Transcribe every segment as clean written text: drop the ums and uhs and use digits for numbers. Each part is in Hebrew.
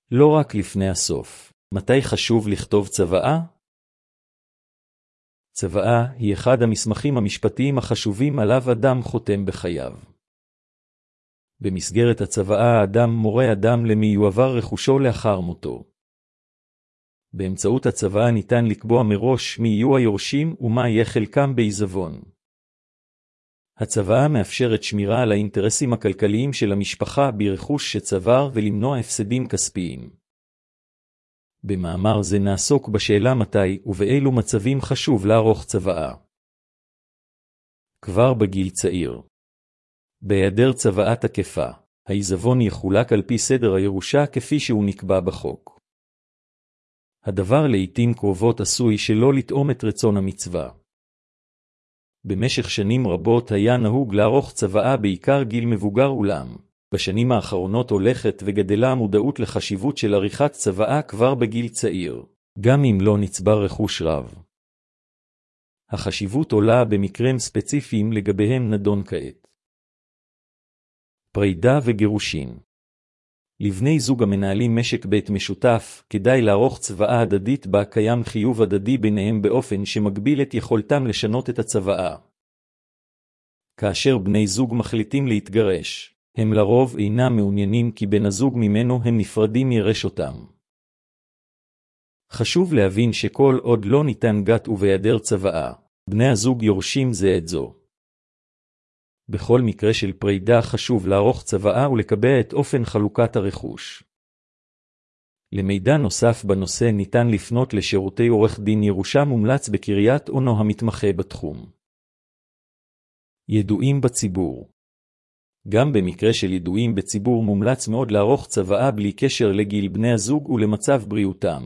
לא רק לפני הסוף. מתי חשוב לכתוב צוואה? צוואה היא אחד המסמכים המשפטיים החשובים עליו אדם חותם בחייו. במסגרת הצוואה האדם מורה אדם למי יועבר רכושו לאחר מותו. באמצעות הצוואה ניתן לקבוע מראש מי יהיו היורשים ומה יהיה חלקם בעיזבון. הצוואה מאפשרת שמירה על האינטרסים הכלכליים של המשפחה ברכוש שצבר ולמנוע הפסדים כספיים. במאמר זה נעסוק בשאלה מתי ובאילו מצבים חשוב לערוך צוואה. כבר בגיל צעיר. בהיעדר צוואה תקפה, העיזבון יחולק על פי סדר הירושה כפי שהוא נקבע בחוק. הדבר לעתים קרובות עשוי שלא לתאום את רצון המצווה. במשך שנים רבות היה נהוג לערוך צוואה בעיקר גיל מבוגר אולם. בשנים האחרונות הולכת וגדלה המודעות לחשיבות של עריכת צוואה כבר בגיל צעיר, גם אם לא נצבר רכוש רב. החשיבות עולה במקרים ספציפיים לגביהם נדון כעת. פרידה וגירושין. לבני זוג המנהלים משק בית משותף, כדאי לערוך צוואה הדדית בה קיים חיוב הדדי ביניהם באופן שמגביל את יכולתם לשנות את הצוואה. כאשר בני זוג מחליטים להתגרש, הם לרוב אינם מעוניינים כי בן הזוג ממנו הם נפרדים ירש אותם. חשוב להבין שכל עוד לא ניתן גט ובהיעדר צוואה, בני הזוג יורשים זה את זו. בכל מקרה של פרידה חשוב לערוך צוואה ולקבע את אופן חלוקת הרכוש. למידע נוסף בנושא ניתן לפנות לשירותי עורך דין ירושה מומלץ בקריית אונו המתמחה בתחום. ידועים בציבור. גם במקרה של ידועים בציבור מומלץ מאוד לערוך צוואה בלי קשר לגיל בני הזוג ולמצב בריאותם.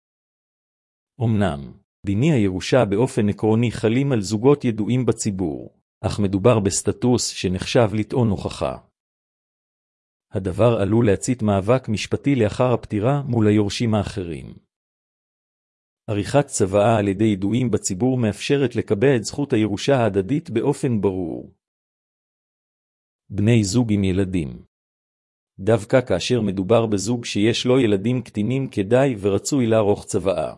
אמנם, דיני הירושה באופן עקרוני חלים על זוגות ידועים בציבור, אך מדובר בסטטוס שנחשב לטעון הוכחה. הדבר עלול להצית מאבק משפטי לאחר הפטירה מול היורשים האחרים. עריכת צוואה על ידי ידועים בציבור מאפשרת לקבע את זכות הירושה ההדדית באופן ברור. בני זוג עם ילדים. דווקא כאשר מדובר בזוג שיש לו ילדים קטינים כדאי ורצוי לערוך צוואה.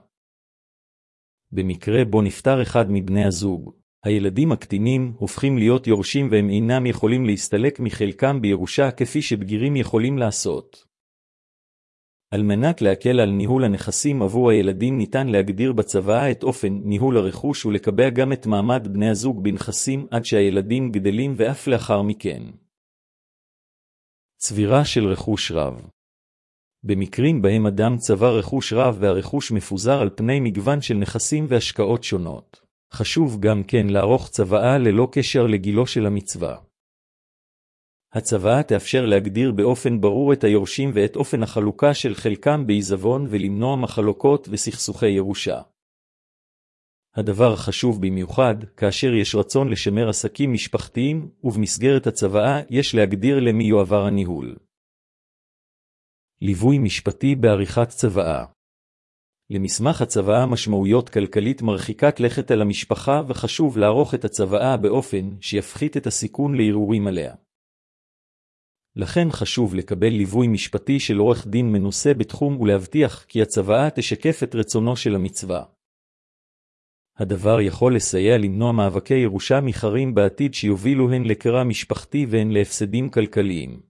במקרה בו נפטר אחד מבני הזוג, הילדים הקטינים הופכים להיות יורשים והם אינם יכולים להסתלק מחלקם בירושה כפי שבגירים יכולים לעשות. על מנת להקל על ניהול הנכסים עבור הילדים ניתן להגדיר בצוואה את אופן ניהול הרכוש ולקבע גם את מעמד בני הזוג בנכסים עד שהילדים גדלים ואף לאחר מכן. צבירה של רכוש רב. במקרים בהם אדם צבר רכוש רב והרכוש מפוזר על פני מגוון של נכסים והשקעות שונות, חשוב גם כן לערוך צוואה ללא קשר לגילו של המצווה. הצוואה תאפשר להגדיר באופן ברור את היורשים ואת אופן החלוקה של חלקם בעיזבון ולמנוע מחלוקות וסכסוכי ירושה. הדבר חשוב במיוחד כאשר יש רצון לשמר עסקים משפחתיים ובמסגרת הצוואה יש להגדיר למי יועבר הניהול. ליווי משפטי בעריכת צוואה. למסמך הצוואה משמעויות כלכלית מרחיקת לכת על המשפחה וחשוב לערוך את הצוואה באופן שיפחית את הסיכון לערעורים עליה. לכן חשוב לקבל ליווי משפטי של עורך דין מנוסה בתחום ולהבטיח כי הצוואה תשקף את רצונו של המצווה. הדבר יכול לסייע למנוע מאבקי ירושה מחרים בעתיד שיובילו הן לקרע משפחתי והן להפסדים כלכליים.